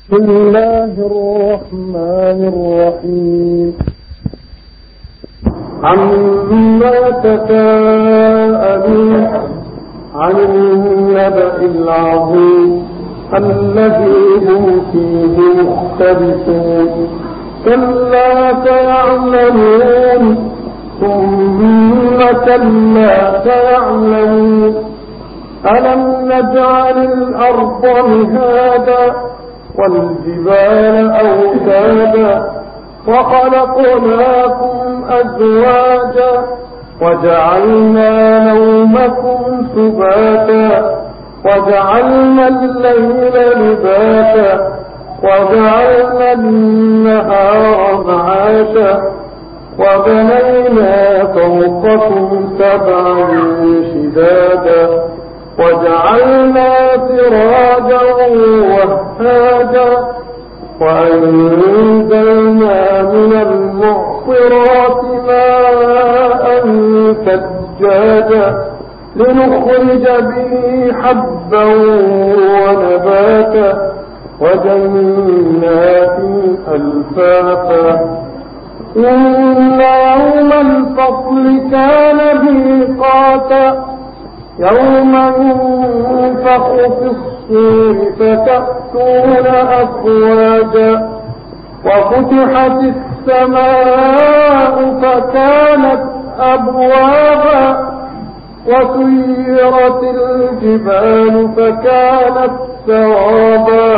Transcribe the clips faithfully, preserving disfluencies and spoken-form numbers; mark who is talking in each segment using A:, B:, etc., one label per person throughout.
A: بسم الله الرحمن الرحيم. عما تساءلون عن النبأ العظيم الذي هم فيه مختلفون كلا سيعلمون ثم كلا سيعلمون ألم نجعل الأرض مهادا والجبال أوتادا وخلقناكم أزواجا وجعلنا نومكم سباتا وجعلنا الليل لباسا وجعلنا النهار معاشا وبنينا فوقكم سبعا شدادا وجعلنا سراجا وهاجا وأنزلنا من المعصرات ماء ثجاجا لنخرج به حبا ونباتا وجنات ألفافا إن يوم الفصل كان ميقاتا يوم ينفخ في الصور فتأتون أفواجا وفتحت السماء فكانت أبوابا وسيرت الجبال فكانت سرابا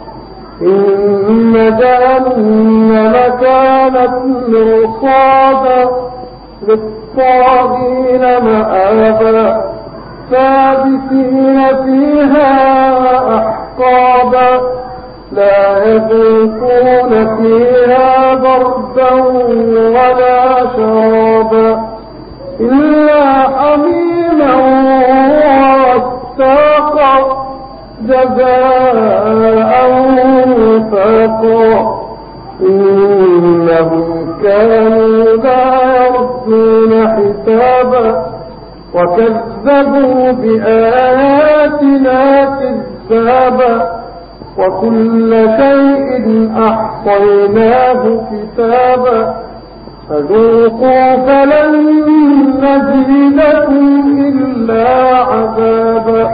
A: إن جهنم كانت مرصادا للطاغين مآبا ثابتين فيها أحقابا لا يذوقون فيها بردا ولا شرابا إلا حميما وغساقا جزاء وفاقا إنهم كانوا لا يرجون حسابا وكذبوا بآياتنا كذابا وكل شيء أحصيناه كتابا فذوقوا فلن نزيدكم إلا عذابا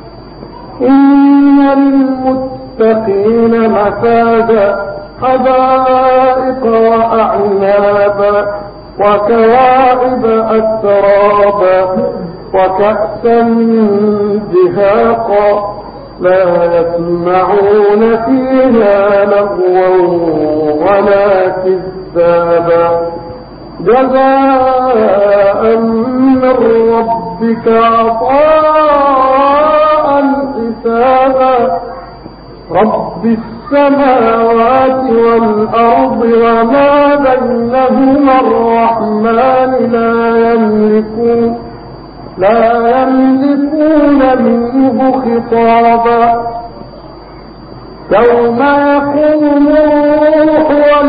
A: إن للمتقين مفازا حدائق وأعنابا وكواعب أترابا وكأسا دهاقا لا يسمعون فيها لغوا ولا كذابا جزاء من ربك عطاء حسابا رب السماوات والأرض وما بينهما الرحمن لا يملكون لا يملكون منه خطابا يوم يقوم الروح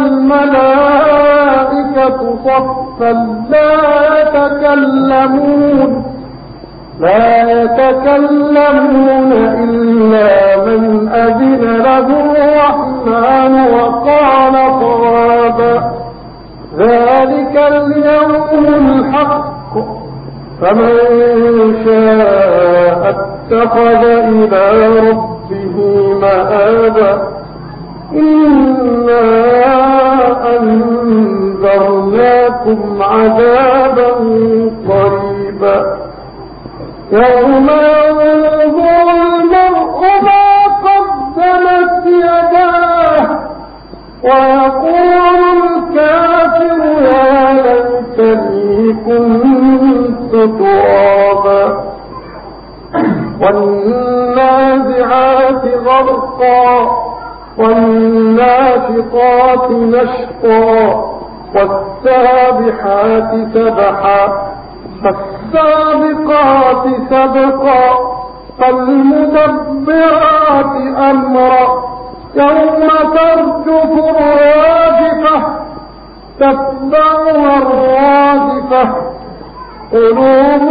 A: والملائكة صفا لا يتكلمون لا يتكلمون إلا من أذن له الرحمن وقال صوابا ذلك اليوم الحق فمن شاء اتخذ إلى ربه مآبا إنا أنذرناكم عذابا قريبا يوم ينظر المرء ما قدمت يداه ويقول الكافر يا ليتني كنت ترابا والنازعات غرقا والناشطات نشطا والسابحات سبحا فالسابقات سبقا فالمدبرات أمرا يوم ترجف الراجفة تتبعها الرادفة قلوب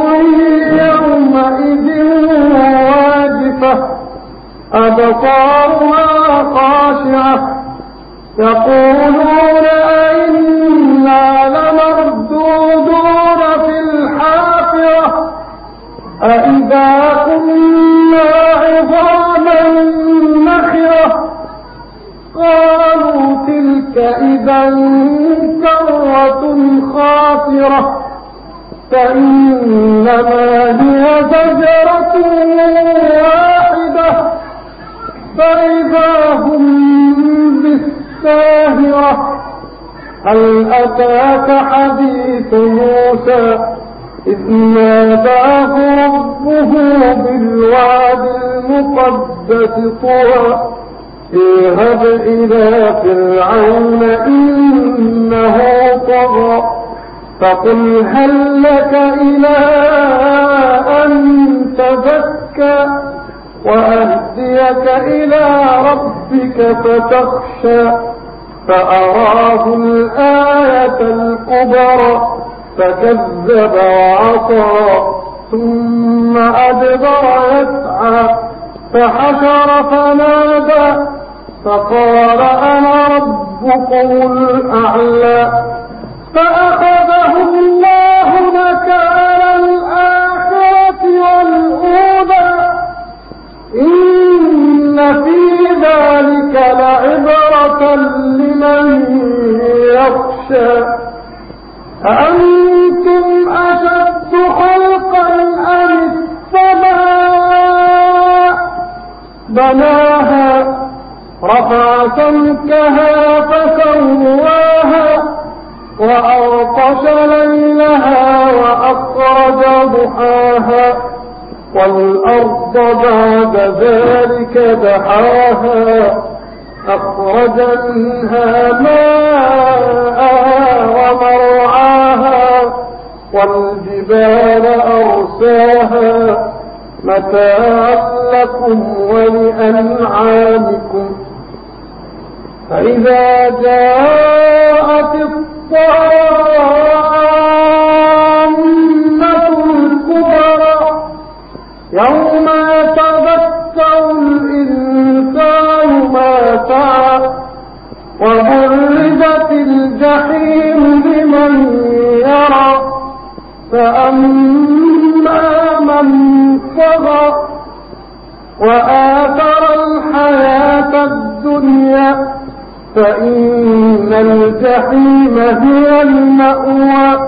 A: يومئذ واجفة أبصارها خاشعة خاشعة يقولون أئنا لمردودون في الحافرة أئذا كنا عظاما نخرة قالوا تلك إذا كرة خاسرة فإنما هي زجرة واحدة فإذا هم بالساهرة هل أتاك حديث موسى إذ ناداه ربه بالواد المقدس طوى اذهب إلى فرعون إنه طغى فقل هل لك إلى أن تزكى وأهديك إلى ربك فتخشى فأراه الآية الكبرى فكذب وعصى ثم أدبر يسعى فحشر فنادى فقال أنا ربكم الأعلى فأخذه الله نكال الآخرة والأولى إن في ذلك لعبرة لمن يخشى أأنتم أشد خلقا أم السماء بناها رفع سمكها فسواها وأغطش ليلها وأخرج ضحاها والأرض بعد ذلك دحاها أخرج منها ماءها ومرعاها والجبال أرساها متاعا لكم ولأنعامكم فإذا جاءت الطامة الكبرى يوم يتذكر الإنسان ما سعى وبرزت الجحيم لمن يرى فأما من طغى وآثر الحياة الدنيا فإن الجحيم هي المأوى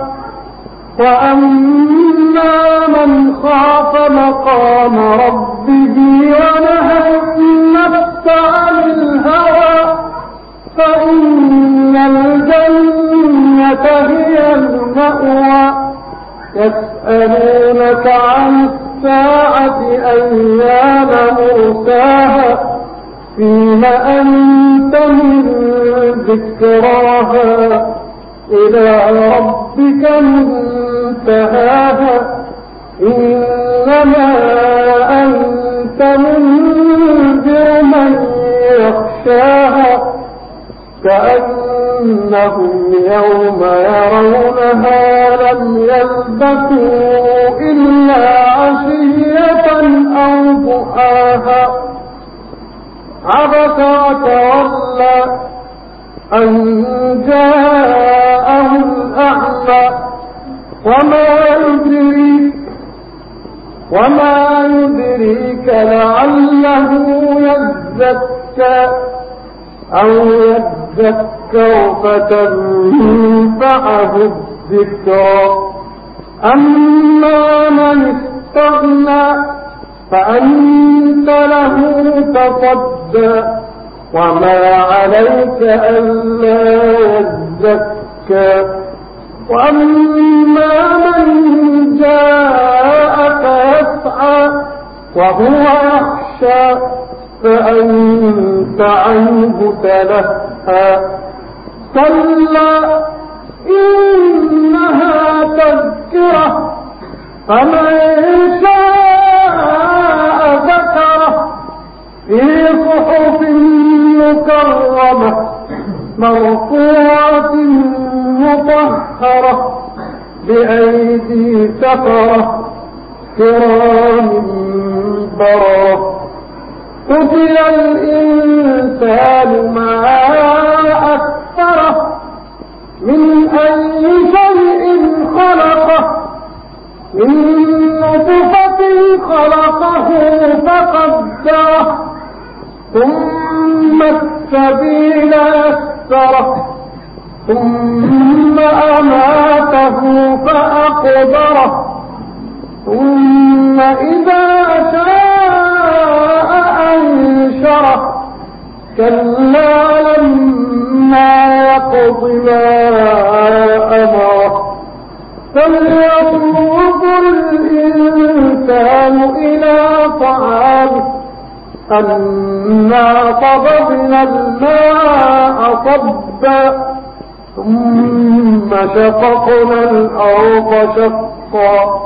A: وأما من خاف مقام ربه ونهى النفس عن الهوى فإن الجنة هي المأوى يسألونك عن الساعة أيان مرساها فيم أنت من ذكراها إلى ربك منتهاها إنما أنت منذر من يخشاها كأنهم يوم يرونها لم يلبثوا إلا عشية أو ضحاها عبس وتولى أن جاءه الأعمى وما يدريك وما يدريك لعله يزكى أو يذكر فتنفعه الذكرى أما من استغنى فأنت له تصدى وما عليك ألا يزكى وأما من جاءك يسعى وهو يخشى فأنت عنه تلهى كلا إنها تذكرة فمن شاء ذكره في صحف مكرمة مرفوعة مطهرة بأيدي سفرة كرام بررة قتل الإنسان ثم السبيل يسره ثم أماته فأقبره ثم إذا شاء أنشره كلا لما يقض ما أمره فلينظر الإنسان إلى طعامه أنا صببنا الماء صبا ثم شققنا الأرض شقا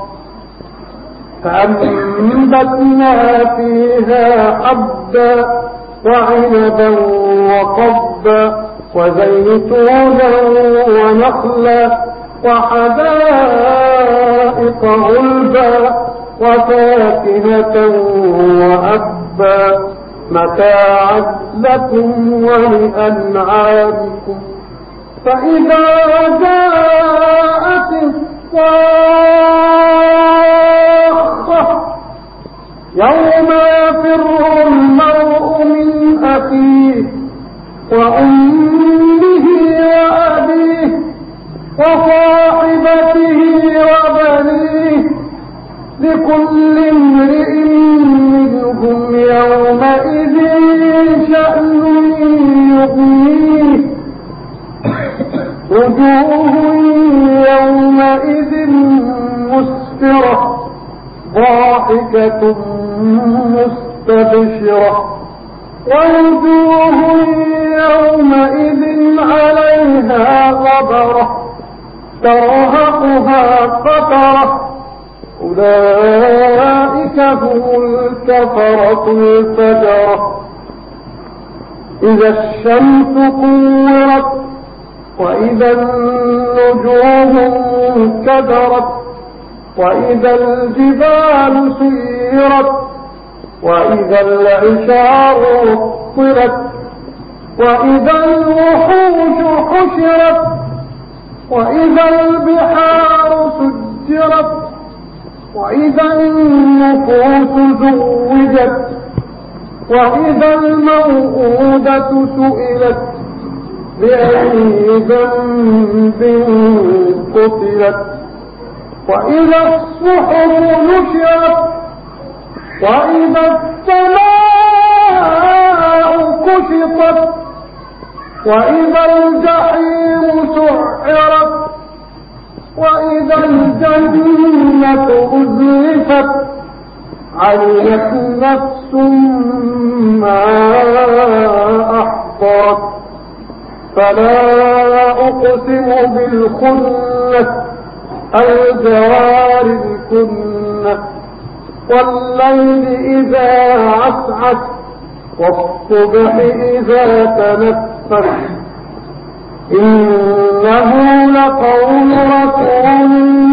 A: فأنبتنا فيها حبا وعنبا وقبا وزيتونا ونخلا وحدائق غلبا وفاكهة وأبا متاعا لكم ولأنعامكم فإذا جاءت الصاخة يوم يفر المرء من أخيه وأمه وأبيه وصاحبته وبنيه لكل امرئ منهم يومئذ شأن يغنيه وجوه يومئذ مسفرة ضاحكة مستبشرة ووجوه يومئذ عليها غبرة ترهقها قترة أولئك هم الكفرة الفجرة إذا الشمس كورت وإذا النجوم انكدرت وإذا الجبال سيرت وإذا العشار عطلت وإذا الوحوش حشرت وإذا البحار سجرت وإذا النفوس زوجت وإذا الموءودة سئلت بأي ذنب قتلت وإذا الصحف نشرت وإذا السماء كشطت وإذا الجحيم سعرت وإذا الجنة أزلفت علمت نفس ما أحضرت فلا أقسم بالخنس الجوار الكنس والليل إذا عسعس والصبح إذا تنفس إنه لقول رسول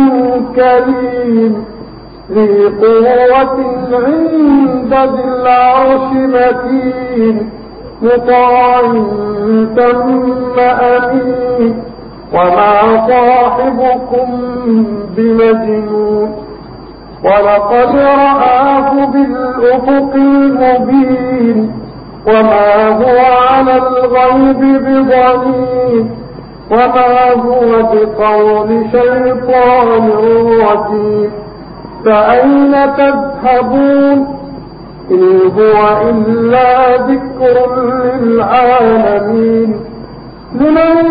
A: كريم ذي قوة عند ذي العرش مكين مطاع ثم أمين وما صاحبكم بمجنون ولقد رآه بالأفق المبين وما هو على الغيب بضنين وما هو بقول شيطان رجيم فأين تذهبون إن هو إلا ذكر للعالمين لمن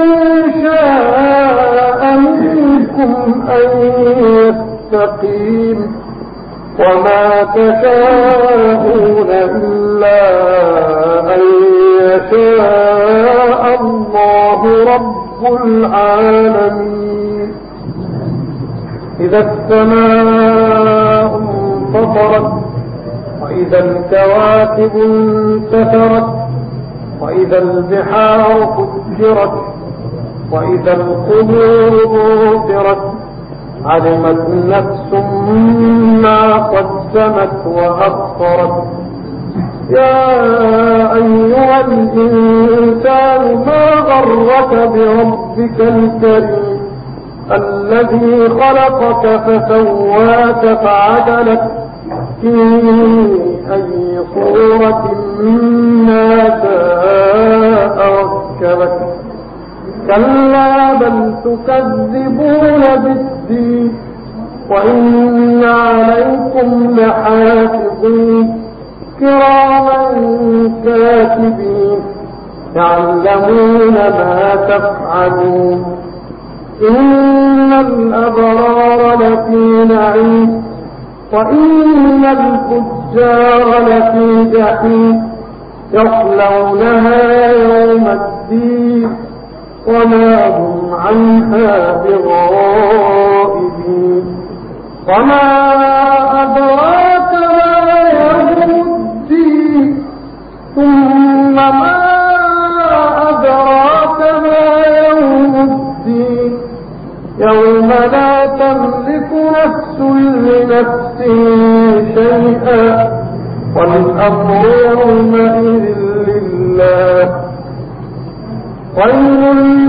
A: شاء منكم أن يستقيم وما تشاءون إلا أن يشاء الله رب العالمين إذا السماء انفطرت وإذا الكواكب انتثرت وإذا البحار فجرت وإذا القبور بعثرت علمت نفس ما قدمت وأخرت يا أيها الإنسان ما غرك بربك الكريم الذي خلقك فسواك فعدلك في أي صورة ما شاء ركبك كلا بل تكذبون بالدين وإن عليكم لحافظين كراما كاتبين يعلمون ما تفعلون إن الأبرار لفي نعيم وإن الفجار لفي جحيم يصلونها يوم الدين وما هم عنها بغائبين وما أدراك ما يوم الدين ثم ما أدراك ما يوم الدين يوم لا تملك نفس لنفس شيئا والأمر يومئذ لله ويل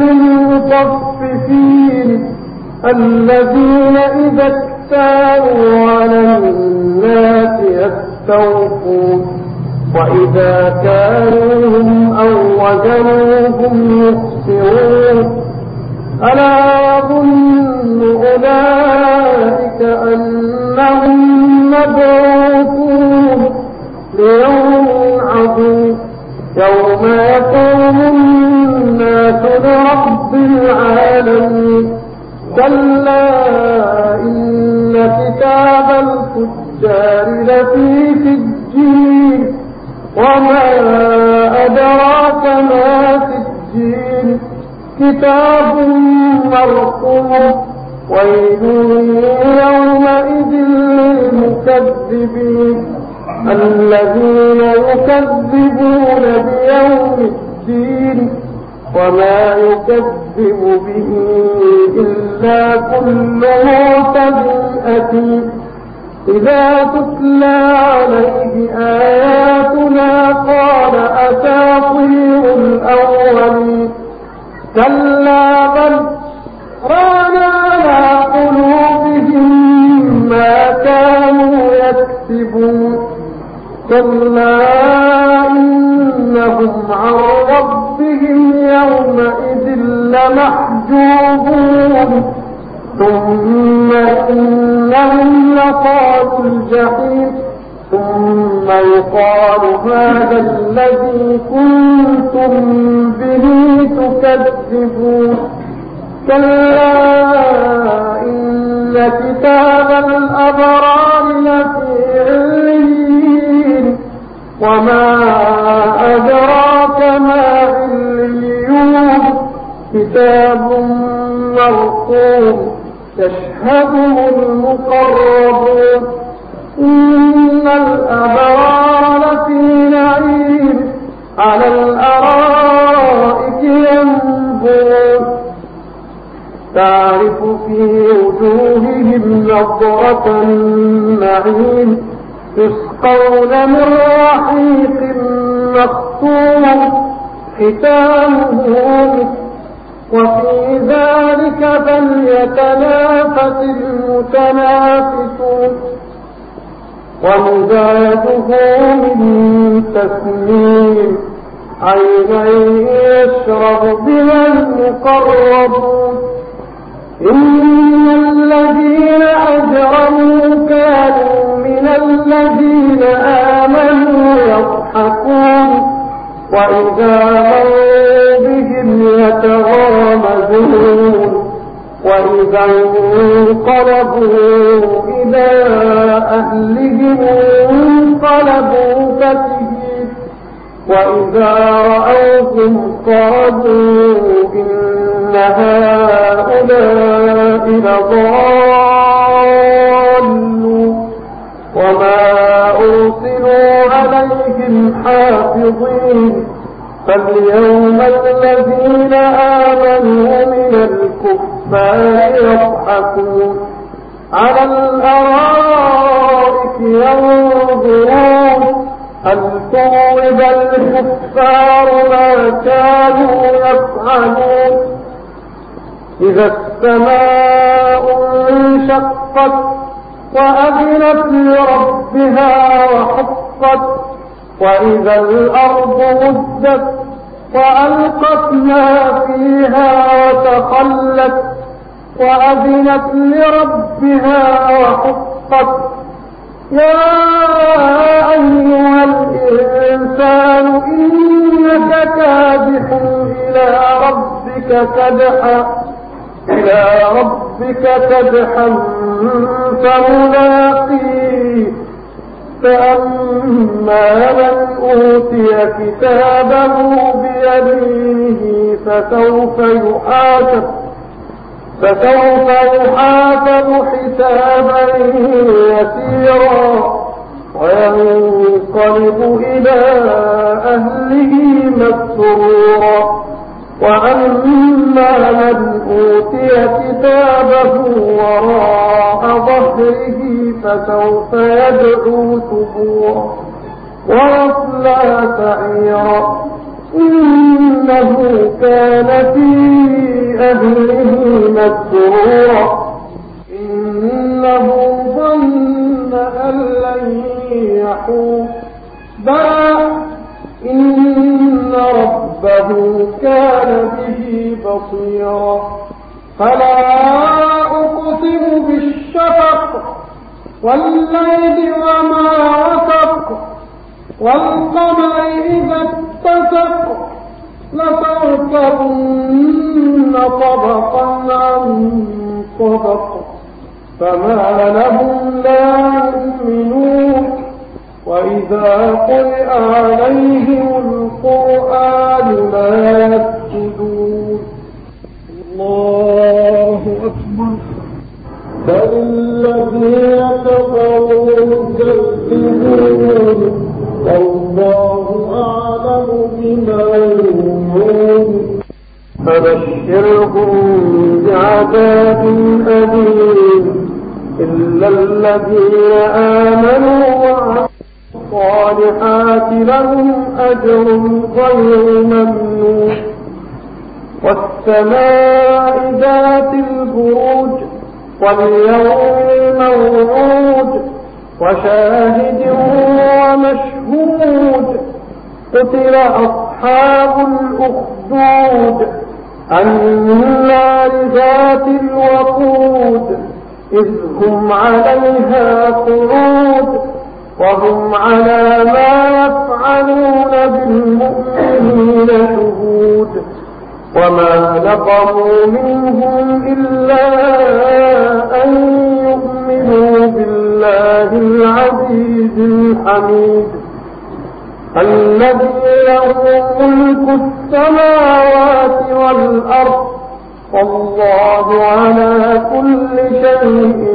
A: للمطففين الذين إذا اكتالوا على الناس يستوفون وإذا كانوهم أو وزنوهم يخسرون ألا يظن أولئك أنهم مبعوثون ليوم عظيم يوم يقوم الناس لرب العالمين كلا إن كتاب الفجار لفي سجين وما أدراك ما سجين كتاب مرقوم ويل يومئذ للمكذبين الذين يكذبون بيوم الدين وما يكذب به إلا كل معتد أثيم إذا تتلى عليه آياتنا قال أساطير الأولين كلا بل ران على قلوبهم ما كانوا يكسبون كلا إنهم عن ربهم يومئذ لمحجوبون ثم إنهم لصالوا الجحيم ثم يقال هذا الذي كنتم به تكذبون كلا إن كتاب الأبرار لفي عليين وما أدراك ما عليون كتاب مرقوم يشهده المقربون إن الأبرار لفي نعيم على الأرائك ينظرون تعرف في وجوههم نضرة النعيم يسقون من رحيق مختوم ختامه وفي ذلك فليتنافس المتنافسون ومزاجه من تسنيم عينا يشرب بها المقربون إن الذين أجرموا كانوا من الذين آمنوا يضحكون وإذا مروا بهم يتغامزون وإذا انقلبوا إلى أهلهم انقلبوا فكهين وإذا رأوهم قالوا إن هؤلاء لضالون وما أرسلوا عليهم حافظين فاليوم الذين آمنوا من الكفار يضحكون على الأرائك ينظرون هل ثوب الكفار ما كانوا يفعلون إذا السماء انشقت وأذنت لربها وحقت وحقت وإذا الأرض مدت وألقت ما فيها وتخلت وأذنت لربها وحقت يا أيها الإنسان إنك كادح إلى ربك كدحا إلى ربك كدحا فملاقيه فأما من أوتي كتابه بيمينه فسوف يحاسب فسوف يحاسب حسابا يسيرا وينقلب إلى أهله مسرورا وأما من أوتي كتابه وراء ظهره فسوف يدعو ثبورا ويصلى سعيرا إنه كان في أهله مسرورا إنه ظن أن لن يحور بلى إن ربه كان به بصيرا فلا أقسم بالشفق والليل وما وسق والقمر إذا اتسق لتركبن طبقا عن طبق فما لهم لا يؤمنون وإذا قرئ عليهم القرآن لا يسجدون الله أكبر بل الذين كفروا يكذبون والله أعلم بما يوعون فبشرهم بعذاب أليم إلا الذين آمنوا وعملوا الصالحات لهم أجر غير ممنون والسماء ذات البروج واليوم الموعود وشاهد ومشهود قتل أصحاب الأخدود النار ذات الوقود إذ هم عليها قعود وهم على ما يفعلون بالمؤمنين شهود وما نقموا منهم إلا أن يؤمنوا بالله العزيز الحميد الذي له ملك السماوات والأرض والله على كل شيء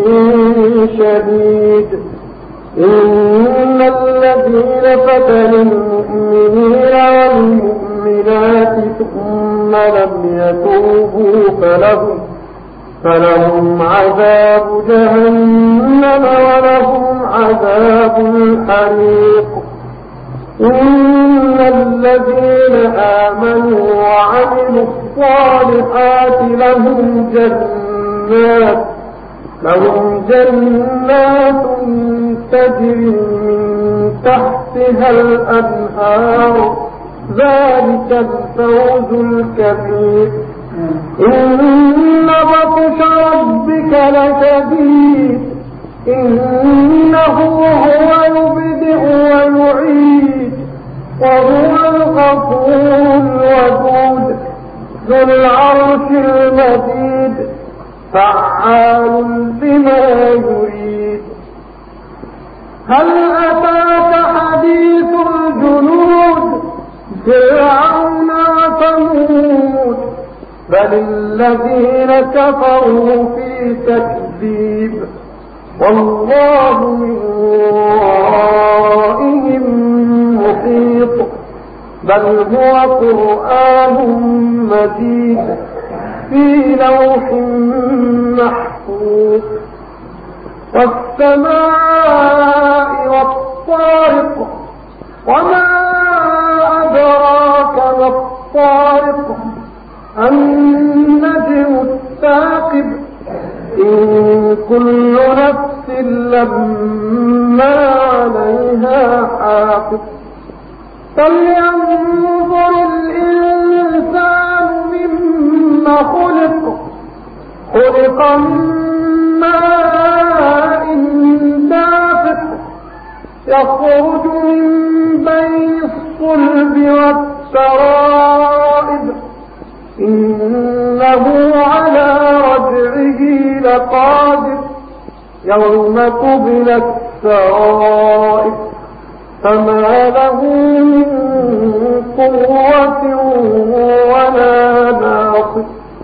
A: شهيد إن الذين فتنوا المؤمنين والمؤمنات ثم لم يتوبوا فلهم فلهم عذاب جهنم ولهم عذاب الحريق إن الذين آمنوا وعملوا الصالحات لهم جنات لهم جنات تجري من تحتها الأنهار ذلك الفوز الكبير إن بطش ربك لشديد إنه هو يبدئ ويعيد وهو الغفور الودود ذو العرش المجيد فعال لما يريد هل أتاك حديث الجنود فرعون وثمود بل الذين كفروا في تكذيب والله من ورائهم محيط بل هو قرآن مجيد في لوح محفوظ والسماء والطارق وما أدراك ما الطارق النجم الثاقب إن كل نفس لما عليها حافظ والساقط فلينظر الإنسان مما خلق خلق من ماء دافق يخرج من بين الصلب والترائب إنه على رجعه لقادر يوم تبلى السرائر فما له من قوة ولا ناصر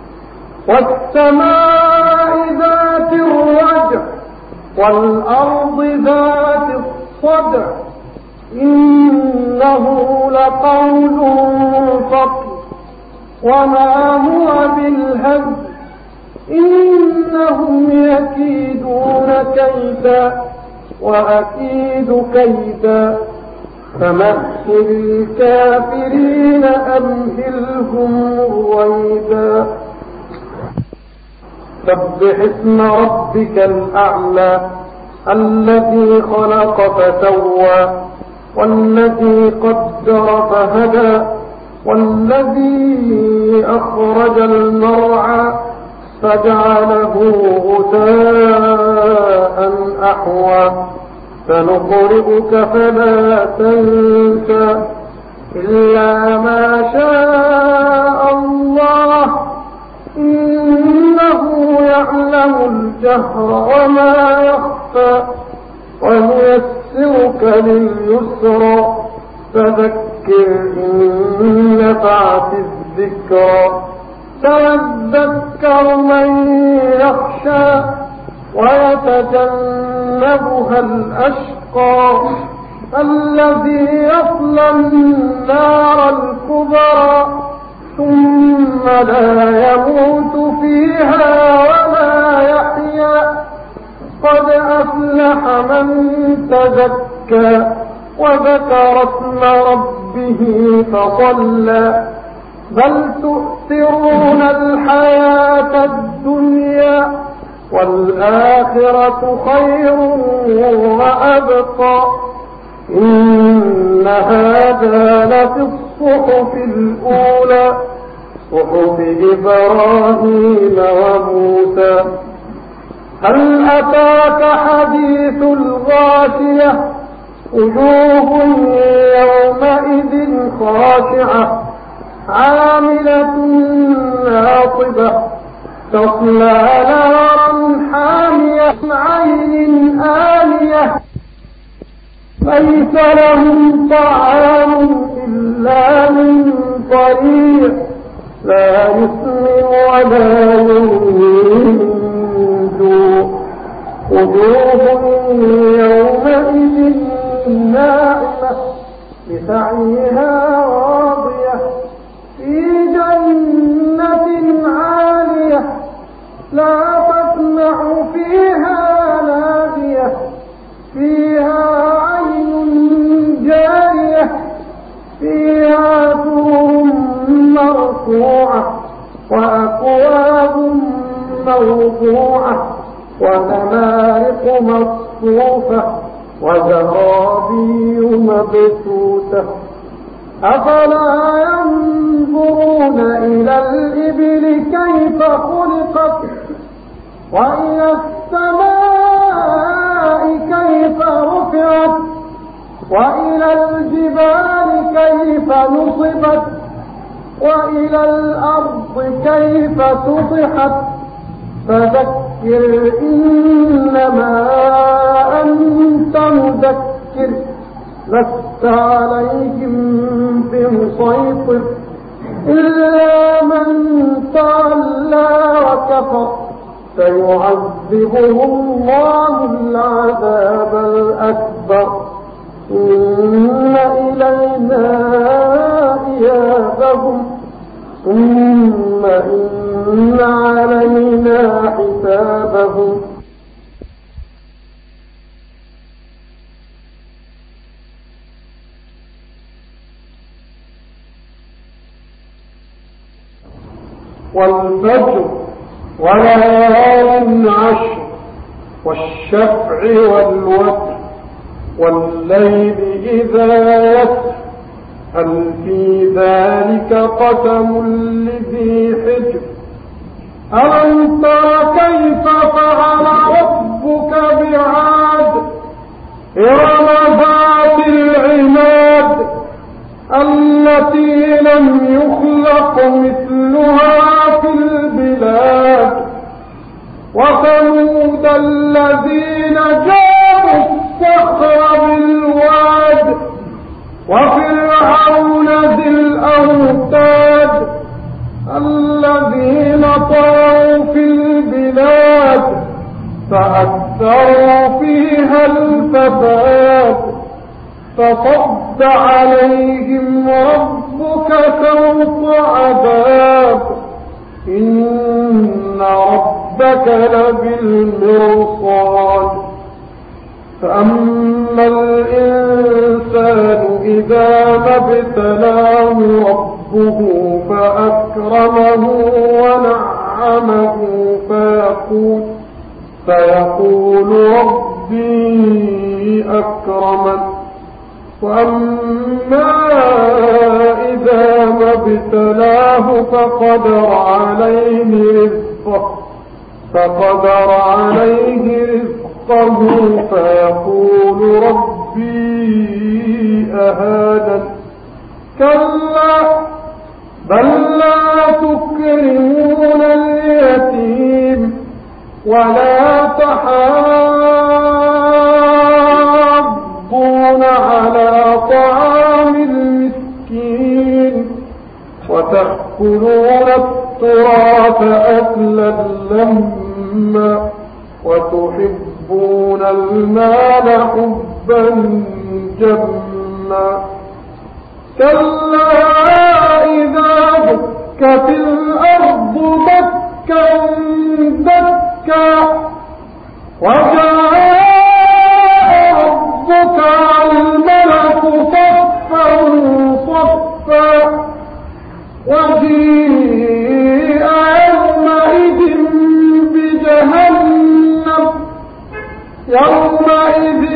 A: والسماء ذات الرجع والأرض ذات الصدع إنه لقول فصل وما هو بالهزل إنهم يكيدون كيدا وأكيد كيدا فمهل الكافرين أمهلهم رويدا سبح اسم ربك الأعلى الذي خلق فسوى والذي قدر فهدى والذي أخرج المرعى فجعله غثاء أحوى سنقرئك فلا تنسى إلا ما شاء الله إنه يعلم الجهر وما يخفى ونيسرك لليسرى فذكر إن نفعت الذكرى سيذكر من يخشى ويتجنبها الأشقى الذي يصلى النار الكبرى ثم لا يموت فيها ولا يحيا قد أفلح من تزكى وذكر اسم ربه فصلى بل تؤثرون الحياة الدنيا والآخرة خير وأبقى إن هذا لفي الصحف الأولى صحف إبراهيم وموسى هل أتاك حديث الغاشية وجوه يومئذ خاشعة عاملة ناصبة تصلى نارا حامية عين آنية ليس لهم طعام إلا من ضريع لا يسمن ولا يغني من جوع وجوه يومئذ ناعمة لسعيها راضية في جنة عالية لا تسمع فيها لاغية فيها عين جارية فيها سرر مرفوعة وأكواب موضوعة ونمارق مصفوفة وزرابي مبثوثة أفلا ينظرون إلى الإبل كيف خلقت وإلى السماء كيف رفعت وإلى الجبال كيف نصبت وإلى الأرض كيف سطحت فذكر إنما أنت مذكر لست عليهم بمسيطر إلا من تولى وكفر سيعذبه الله العذاب الأكبر إن إلينا إيابهم ثم إن علينا حسابهم والفجر وليال عشر والشفع والوتر والليل إذا يسر هل في ذلك قسم لذي حجر ألم تر كيف فعل ربك بعاد إرم ذات العماد التي لم يخلق مثلها في البلاد وثمود الذين جابوا الصخر بالواد وفرعون ذي الأوتاد الذين طغوا في البلاد فأكثروا فيها الفساد فصب عليهم ربك سوط عذاب إن ربك لبالمرصاد فأما الإنسان إذا ما ابتلاه ربه فأكرمه ونعمه فيقول فيقول ربي أكرمن وأما إذا ما ابتلاه فقدر عليه رزقه فقدر عليه رزقه فيقول ربي أهانن كلا بل لا تكرمون اليتيم ولا تحاضون على طعام المسكين وتأكلون التراث أكلا لما وتحبون المال حبا جما كلا إذا دكت الأرض دكا دكا وجاء ربك والملك صفا صفا وجيء يومئذ بجهنم يومئذ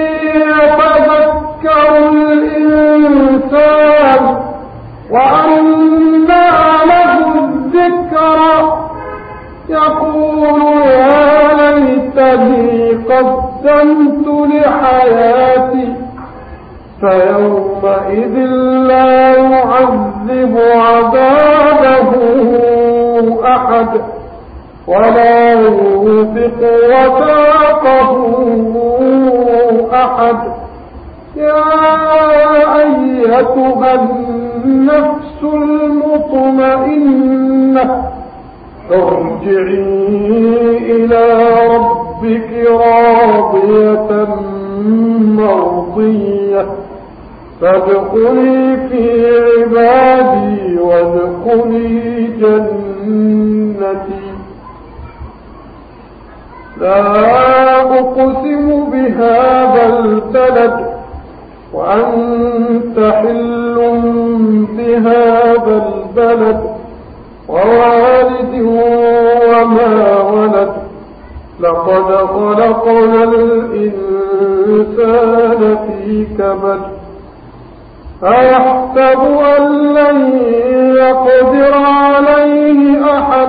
A: يتذكر الإنسان وأنى له الذكرى يقول يا ليتني قدمت لحياتي فيومئذ لا يعذب عذابه أحد ولا يوثق وثاقه أحد يا أيتها النفس المطمئنة ارجعي إلى ربك راضية مرضية فادخلي في عبادي وادخلي جنتي لا أقسم بهذا البلد وأنت حل بهذا البلد ووالد وما ولد لقد خلقنا الإنسان في كبد أيحسب أن لن يقدر عليه أحد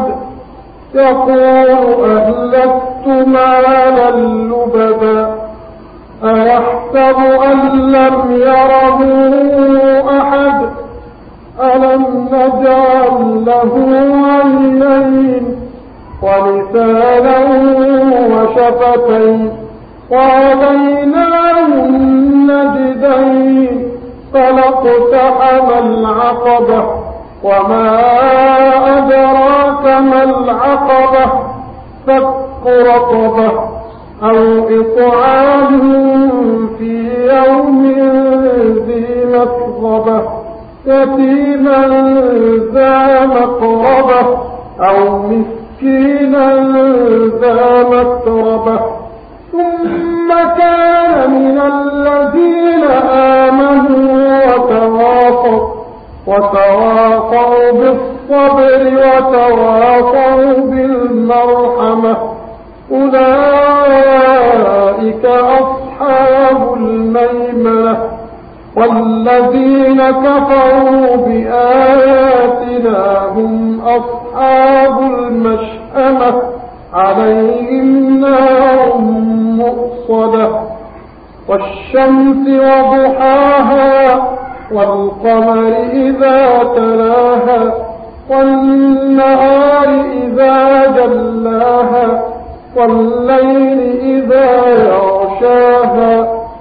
A: يقول أهلكت مالا لبدا أيحسب أن لم يره أحد ألم نجعل له عينين ولسانا وشفتين وهديناه النجدين فلاقتحم العقبة وما أدراك ما العقبة فك رقبة أو إطعام في يوم ذي مسغبة يتيما ذا مقربة أو مسكينا ذا متربة ثم كان من الذين آمنوا وتواصوا وتواصوا بالصبر وتواصوا بالمرحمة أولئك أصحاب أصحاب الميمنة والذين كفروا بآياتنا هم أصحاب المشأمة عليهم نار مؤصدة والشمس وضحاها والقمر إذا تلاها والنهار إذا جلاها والليل إذا يغشاها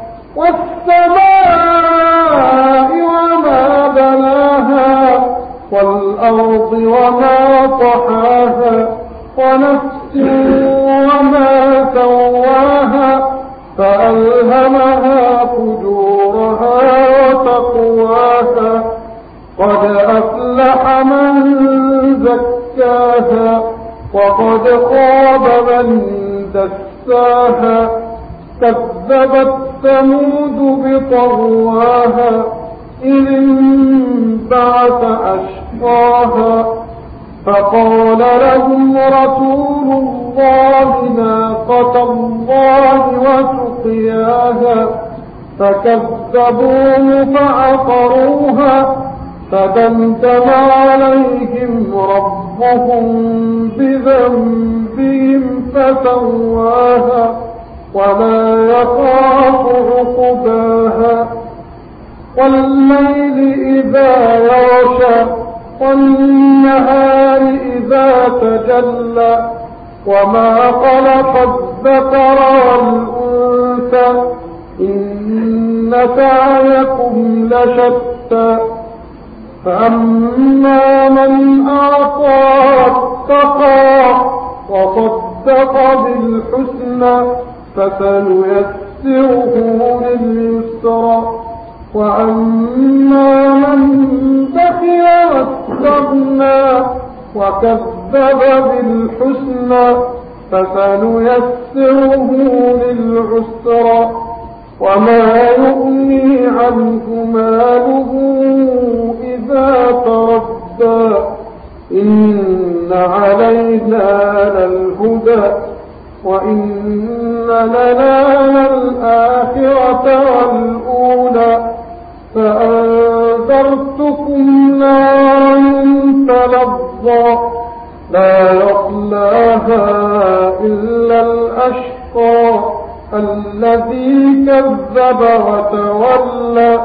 A: والسماء وما بناها والأرض وما طحاها ونفس وما سواها فألهمها فجورها وتقواها قد أفلح من زكاها وقد خاب من دساها كذبت ثمود بطغواها إذ انبعث أشقاها فقال لهم رسول الله ناقة الله وسقياها فكذبوه فعقروها فدمدم عليهم ربهم بذنبهم فسواها ولا يخاف عقباها والليل إذا يغشى والنهار إذا تجلى وما خلق الذكر والأنثى إن سعيكم لشتى فأما من أعطى واتقى وصدق بالحسنى فسنيسره لليسرى وأما من بخل واستغنى وكذب بالحسنى فسنيسره للعسرى وما يغني عنه ماله إذا تردى إن علينا للهدى وإن لنا للآخرة والأولى فأنذرتكم نارا تلظى لا يصلاها إلا الأشقى الذي كذب وتولى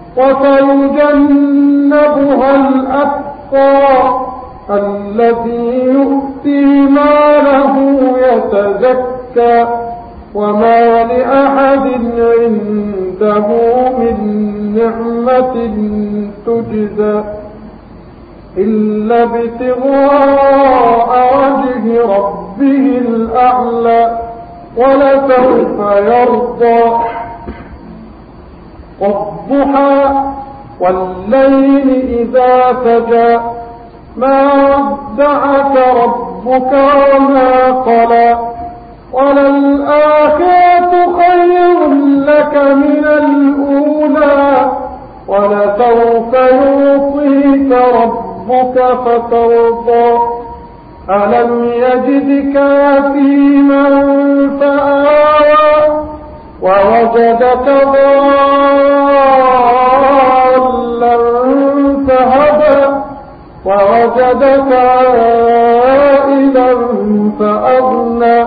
A: وسيجنبها الأتقى الذي يؤتي ماله يتزكى وما لأحد عنده من نعمة تجزى إلا ابتغاء وجه ربه الأعلى ولسوف يرضى والضحى والليل إذا سجى ما ودعك ربك وما قلى وللآخرة خير لك من الأولى ولسوف يعطيك ربك فترضى ألم يجدك يتيما فآوى ووجدك ضالا فهدى ووجدك عائلا فأغنى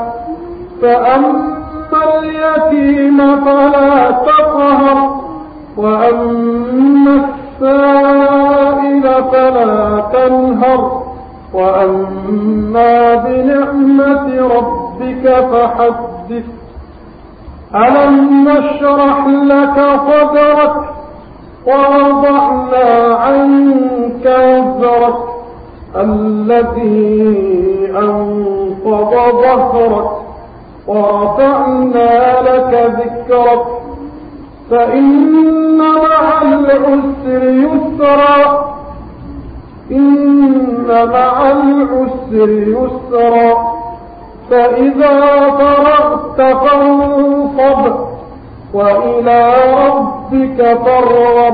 A: فأما اليتيم فلا تقهر وأما السائل فلا تنهر وأما بنعمة ربك فحدث ألم نشرح لك صدرك ووضعنا عنك وزرك الذي أنقض ظهرك ورفعنا لك ذكرك فإن مع العسر يسرا إن مع العسر يسرا فإذا فرغت فانصب وإلى ربك فارغب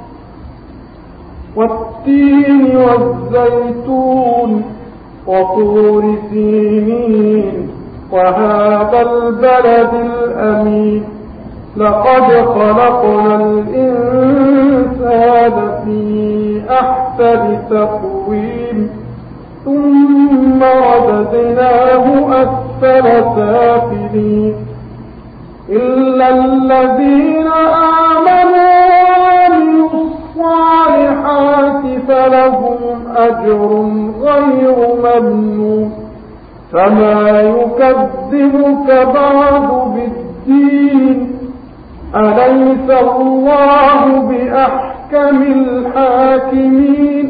A: والتين والزيتون وطور سينين وهذا البلد الأمين لقد خلقنا الإنسان في أحسن تقويم ثم رددناه أسفل سافلين إلا الذين آمنوا وعملوا الصالحات فلهم أجر غير ممنون فما يكذبك بعد بالدين أليس الله بأحكم الحاكمين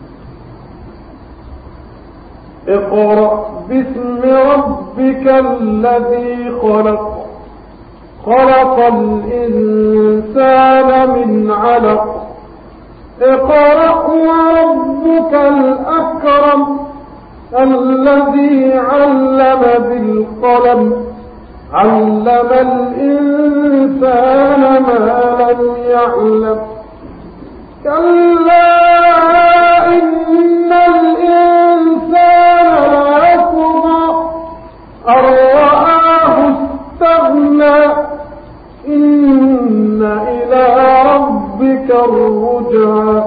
A: اقرأ باسم ربك الذي خلق خلق الإنسان من علق اقرأ وربك الأكرم الذي علم بالقلم علم الإنسان ما لم يعلم كلا إن الإنسان ليطغى أن رآه استغنى إن إلى ربك الرجعى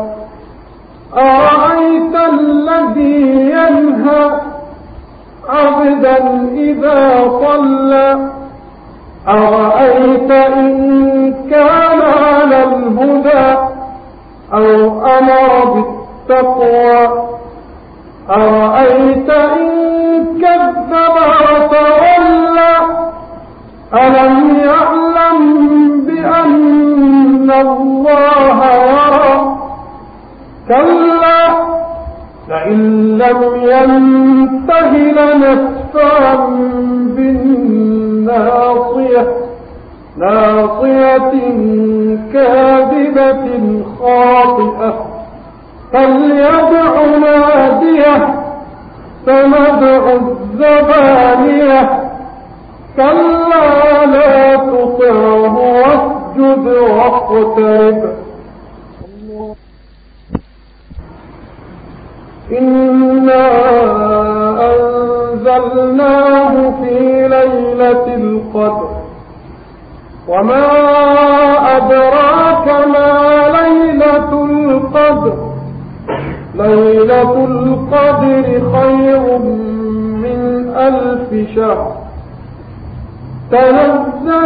A: أرأيت الذي ينهى عبدا إذا صلى أرأيت إن كان على الهدى أو أمر بالتقوى أرأيت إن كذب وتولى ألم يعلم بأن الله يرى كلا لئن لم ينته لنسفعا بالناصية ناصية كاذبة خاطئة فليدع ناديه سندع الزبانية كلا لا تطعه واسجد واقترب إنا أنزلناه في ليلة القدر وما أدراك ما ليلة القدر ليلة القدر خير من ألف شهر تنزل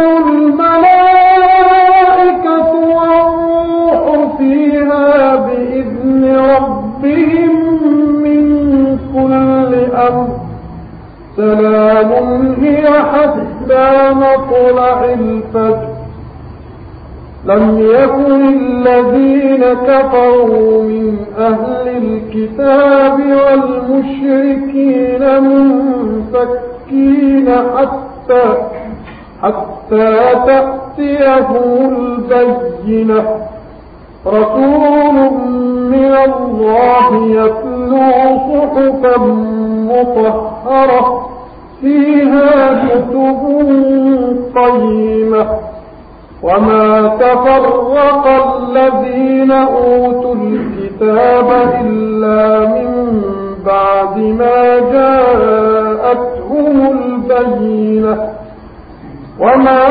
A: الملائكة والروح فيها بإذن ربهم من كل أمر سلام هي حتى مطلع الفجر لم يكن الذين كفروا من أهل الكتاب والمشركين منفكين حتى حتى تأتيهم البينة رسول من الله يتلو صحفا مطهرة فيها كتب قيمة وما تفرق الذين أوتوا الكتاب إلا من بعد ما جاءتهم البينة وما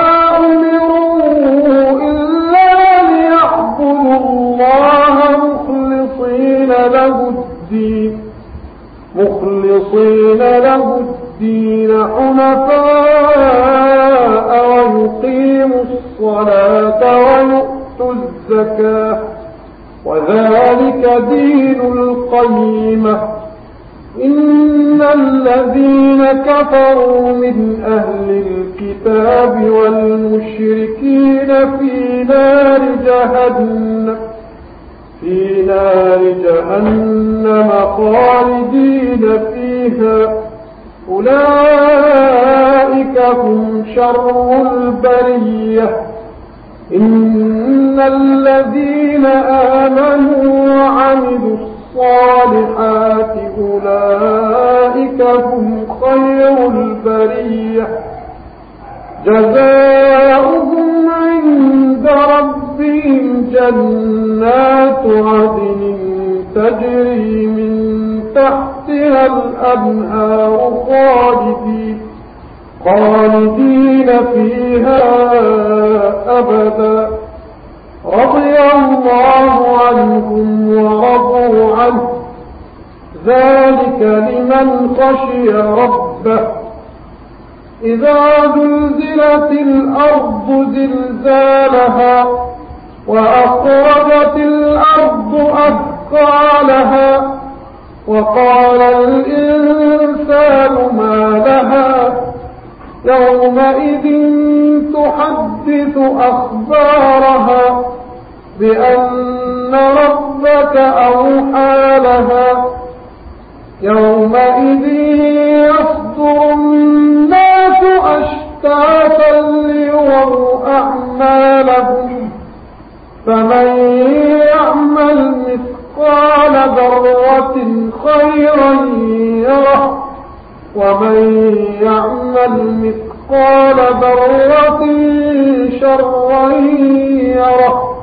A: أمروا إلا ليعبدوا الله مخلصين له الدين مخلصين له الدين حنفاء ويقيموا الصلاة ويؤتوا الزكاة وذلك دين القيمة إن الذين كفروا من أهل الكتاب والمشركين في نار جهنم في نار جهنم خالدين فيها أولئك هم شر البرية إن الذين آمنوا وعملوا الصالحات أولئك هم خير البرية جزاؤهم عند ربهم جنات عدن تجري من تحتها الأنهار خالدين خالدين فيها أبدا رضي الله عنهم ورضوا عنه ذلك لمن خشي ربه. إذا زلزلت الأرض زلزالها وأخرجت الأرض أثقالها وقال الإنسان ما لها يومئذ تحدث أخبارها بأن ربك أوحى لها يومئذ يصدر الناس أشتاتا ليروا أعمالهم فمن يعمل مثقال ذرة خيرا يره ومن يعمل مثقال ذرة شرا يره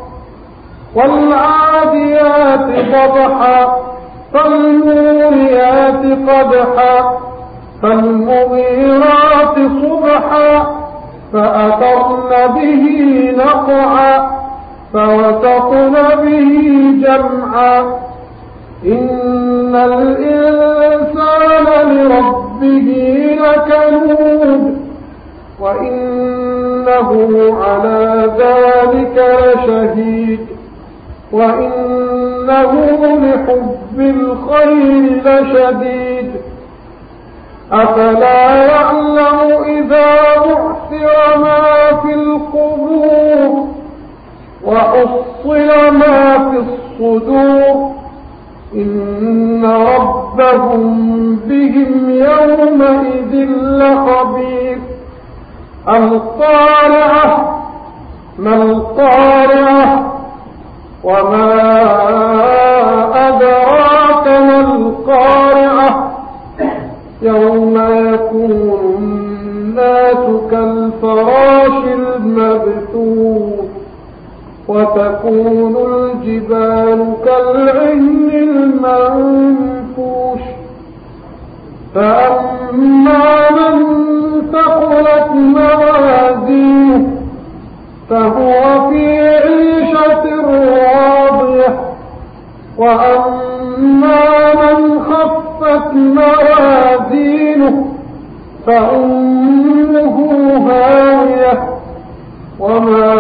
A: والعاديات ضبحا فالموريات قدحا فالمغيرات صبحا فأثرن به نقعا فوسطن به جمعا إن الإنسان لربه لكنود وإنه على ذلك لشهيد وإنه لحب الخير لشديد أفلا يعلم إذا بعثر ما في القبور وحصل ما في الصدور إن ربهم بهم يومئذ لخبير. القارعة ما القارعة وما أدراك ما القارعة يوم يكون الناس كالفراش المبثوث وتكون الجبال كالعهن المنفوش فأما من ثقلت موازينه فهو في عيشة راضية وأما من خفت موازينه فأمه هاوية وما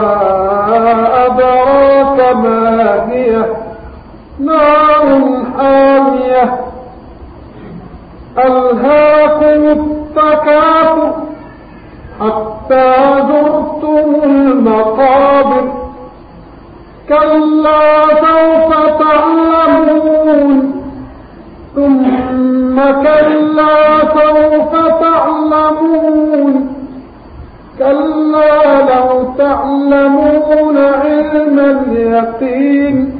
A: أدراك ما هي نار حامية ألهاكم التكاثر حتى زرتم المقابر كلا سوف تعلمون ثم كلا سوف تعلمون كلا لو تعلمون علم اليقين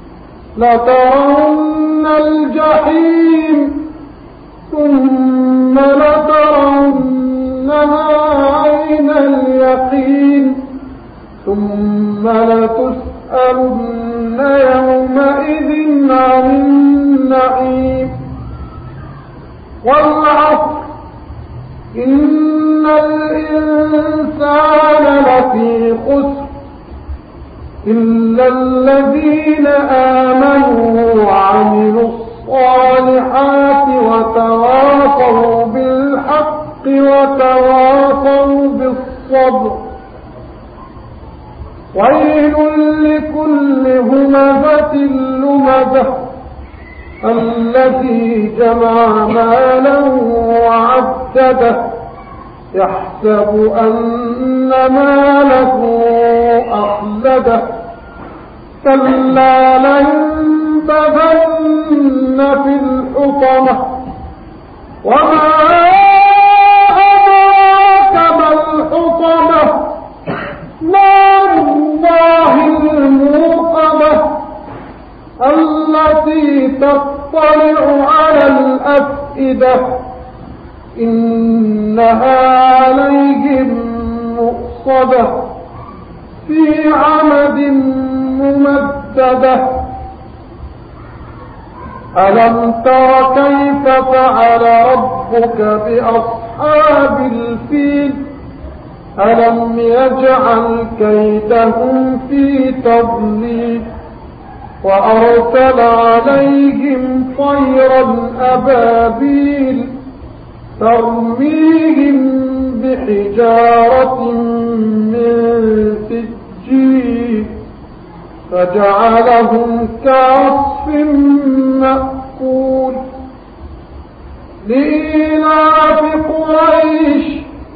A: لترون الجحيم ثم لترونها عين اليقين ثم لتسألن يومئذ عن النعيم. والعصر إن الإنسان لفي خسر إلا الذين آمنوا وعملوا الصالحات وتواصوا بالحق وتواصوا بالصبر. ويل لكل همزة لمزة الذي جمع مالا وعدده يحسب أن ماله أخلده كلا لينبذن في الحطمة وما أدراك ما الحطمة نار الله الموقدة التي تطلع على الأفئدة إنها عليهم مؤصدة في عمد ممددة. ألم تر كيف فعل ربك بأصحاب أصحاب الفيل ألم يجعل كيدهم في تضليل وأرسل عليهم طيرا أبابيل ترميهم بحجارة من سجيل فجعلهم كعصف مأكول لإيلاف قريش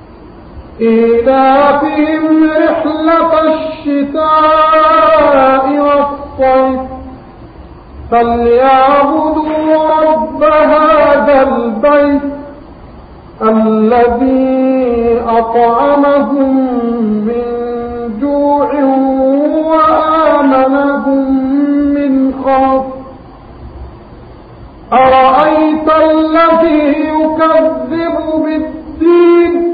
A: إيلافهم رحلة الشتاء والصيف فليعبدوا رب هذا البيت الذي أطعمهم من جوع وآمنهم من خوف أرأيت الذي يكذب بالدين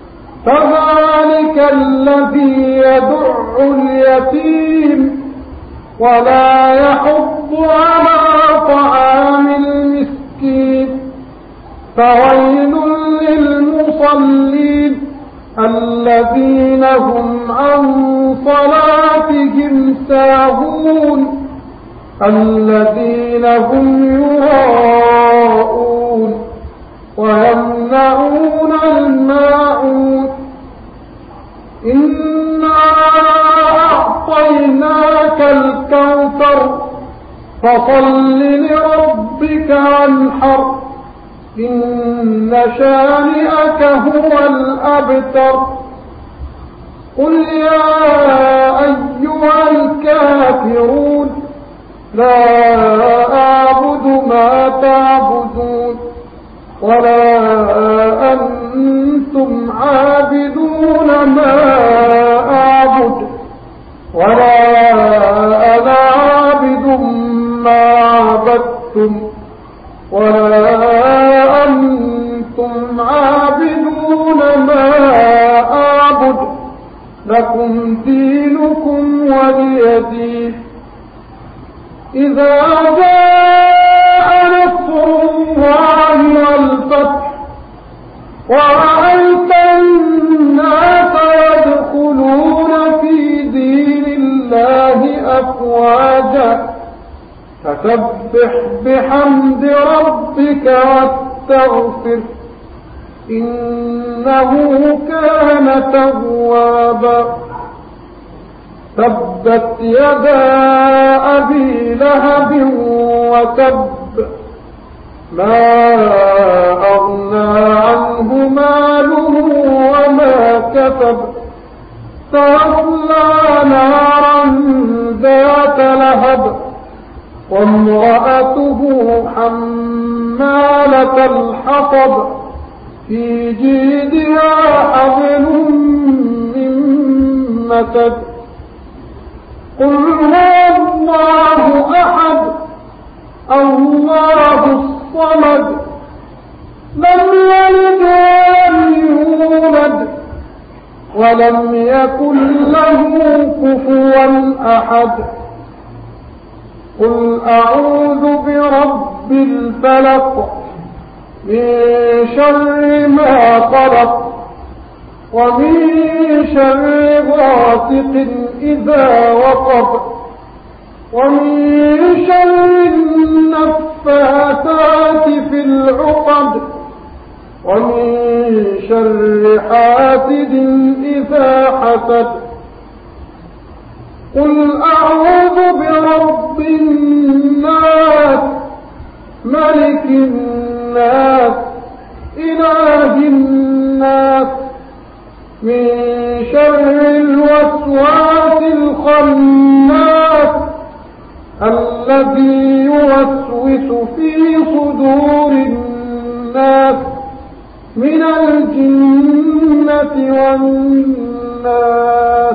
A: فذلك الذي يدع اليتيم ولا يحض على طعام المسكين فويل للمصلين الذين هم عن صلاتهم ساهون الذين هم يراءون ويمنعون الماعون إنا أعطيناك الكوثر فصل لربك وانحر إن شانئك هو الأبتر قل يا أيها الكافرون لا أعبد ما تعبدون ولا أنتم عابدون ما أعبد ولا أنا عابد ما عبدتم ولا أنتم عابدون ما أعبد لكم دينكم ولي دين إذا جاء نصر الله والفتح ورأيت الناس يدخلون في دين الله أفواجا فسبح بحمد ربك واستغفر إنه كان توابا تبت يدا أبي لهب وتب ما أغنى عنه ماله وما كسب سيصلى نارا ذات لهب وامرأته حمالة الحطب في جيدها حبل من مسد قل هو الله أحد الله الصمد لم يلد ولم يولد ولم يكن له كفوا أحد قل أعوذ برب الفلق من شر ما خلق ومن شر غاسق إذا وقب ومن شر النفاثات في العقد ومن شر حاسد إذا حسد قل أعوذ برب الناس ملك الناس إله الناس من شر الوسواس الخناس الذي يوسوس في صدور الناس من الجنة والناس